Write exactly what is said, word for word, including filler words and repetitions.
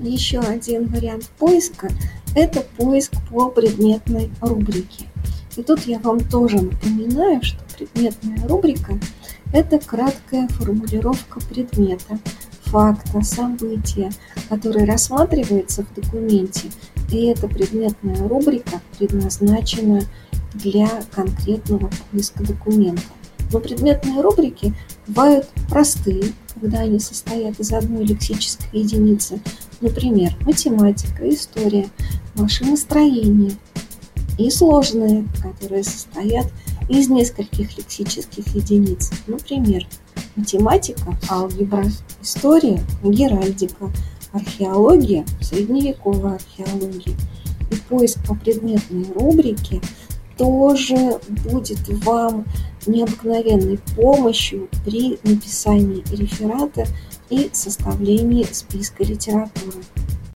Еще один вариант поиска – это поиск по предметной рубрике. И тут я вам тоже напоминаю, что предметная рубрика – это краткая формулировка предмета, факта, события, который рассматривается в документе, и эта предметная рубрика предназначена для конкретного поиска документа. Но предметные рубрики бывают простые, когда они состоят из одной лексической единицы, например, математика, история, машиностроение, и сложные, которые состоят из нескольких лексических единиц, например, математика, алгебра, история, геральдика, археология, средневековая археология. И поиск по предметной рубрике тоже будет вам необыкновенной помощью при написании реферата и составлении списка литературы.